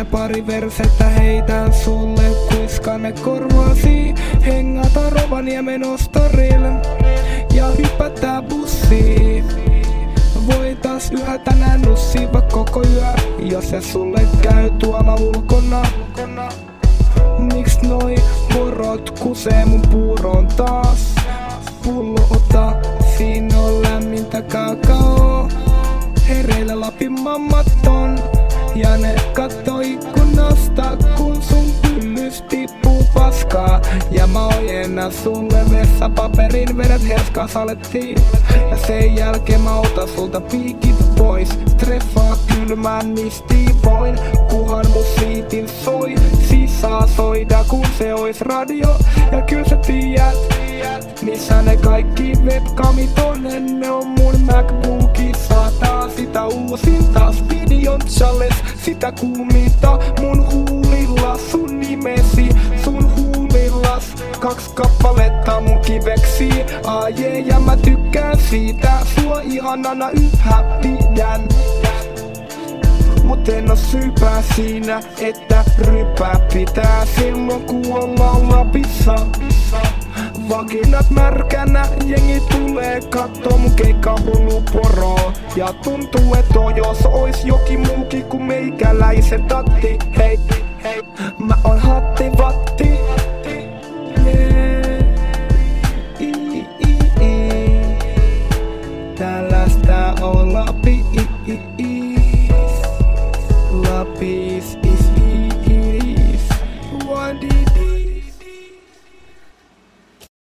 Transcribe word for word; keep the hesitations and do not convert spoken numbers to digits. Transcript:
ja pari versettä heitän sulle, kuiska ne korvasi. Hengata Rovaniemen ostorille ja hypätään bussiin. Voitais yhä tänään nussiva koko yö, jos se sulle käy tuolla ulkona. Miks noi porot kusee mun puuroon taas? Pullo ota, siinä on lämmintä kakao. Hereillä Lapin mammat on, ja ne kattoo ikkunasta, kun sun pyllys tippuu paskaa. Ja mä ojennan sulle vessapaperin, vedät herskaa salettiin. Ja sen jälkeen mä otan sulta piikit pois. Treffaa kylmään nistiin voin, kuhan mun siitin soi. Siis saa soida kun se ois radio. Ja kyl sä tiedät, missä ne kaikki webcamit on. Ne on mun MacBookissa, taas sitä uusinta. Videon challenge, sitä kuumita mun huulilla. Sun nimesi, sun huulillas. Kaks kappaletta mun kiveksi. Aje ja mä tykkään siitä. Sua ihanana yhä pidän. Mut en oo syypää siinä, että rypää pitää silloin kun ollaan Lapissa. Vakinat märkänä, jengi tulee kattoo mun keikkahullu poro. Ja tuntuu, että jos ois jokin muukin kuin meikäläisen tatti. Hei, hei, mä oon hatti vatti. Yeah. I, i, i. Tällaista on Lapi. I, i, i.